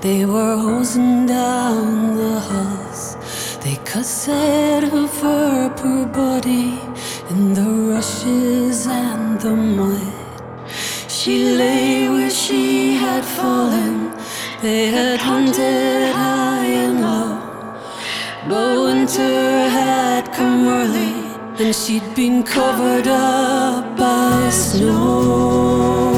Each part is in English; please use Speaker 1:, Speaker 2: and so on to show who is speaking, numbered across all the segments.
Speaker 1: They were hosing down the halls. They casted of her poor body in the rushes and the mud. She lay where she had fallen. They had hunted high and low, but winter had come early, and she'd been covered up by snow.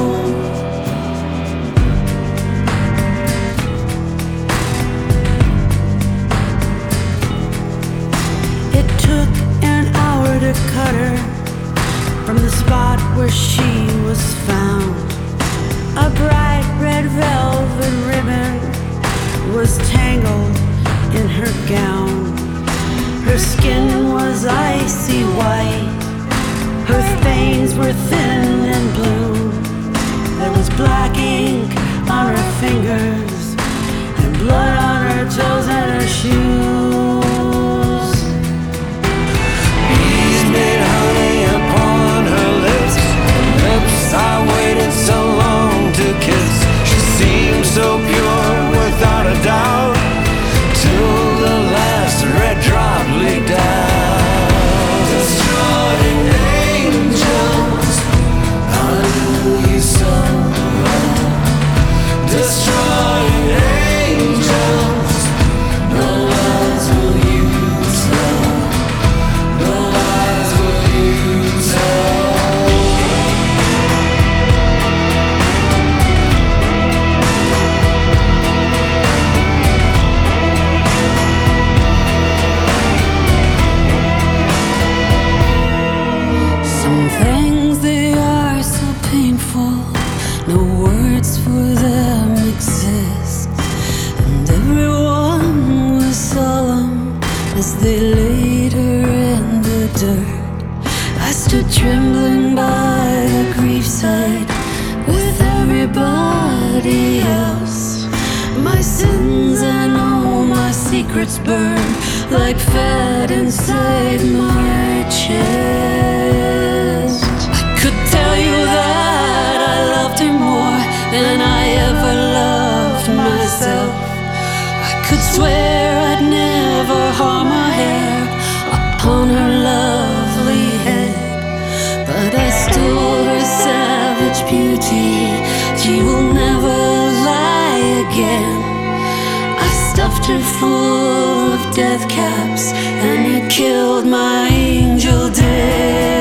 Speaker 1: It took an hour to cut her from the spot where she was found. A bright red velvet ribbon was tangled in her gown. Her skin was icy white. Her veins were thin and blue. There was black ink on her fingers and blood on her toes and her shoes.
Speaker 2: Bees made honey upon her lips, lips I waited so long to kiss. She seemed so pure without a doubt, till the last red drop leaked out. Destroying angels, I knew you so well. Destroying angels, no lies will you tell. No lies will you tell.
Speaker 1: Some things, they are so painful, no words for them exist. And everyone was solemn as they laid her in the dirt. I stood trembling by the graveside with everybody else. My sins and all my secrets burned like fat inside my chest. I could tell you that I loved her more than I ever loved myself. I could swear I'd never harm a hair upon her lovely head, but I stole her savage beauty. She will never lie again. I stuffed her full of death caps, and it killed my angel dead.